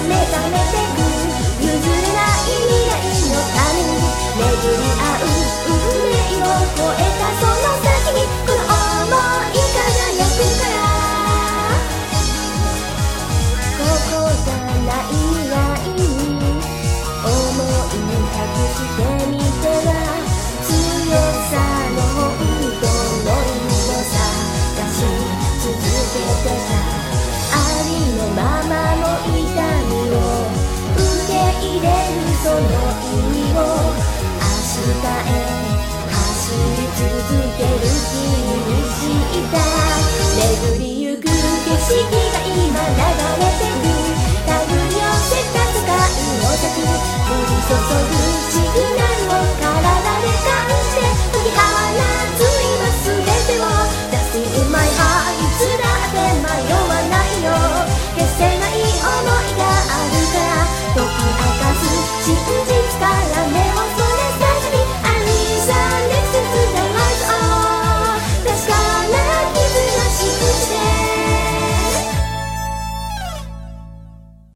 目覚めてく譲れない未来のために巡り合う運命を超えたその先にこの想い輝くからここじゃない未来に思い託してみては強さの本当の意味を探し続けてたありのままの痛みを受け入れるその意味を明日へ走り続ける君にした巡りゆく景色が今流れて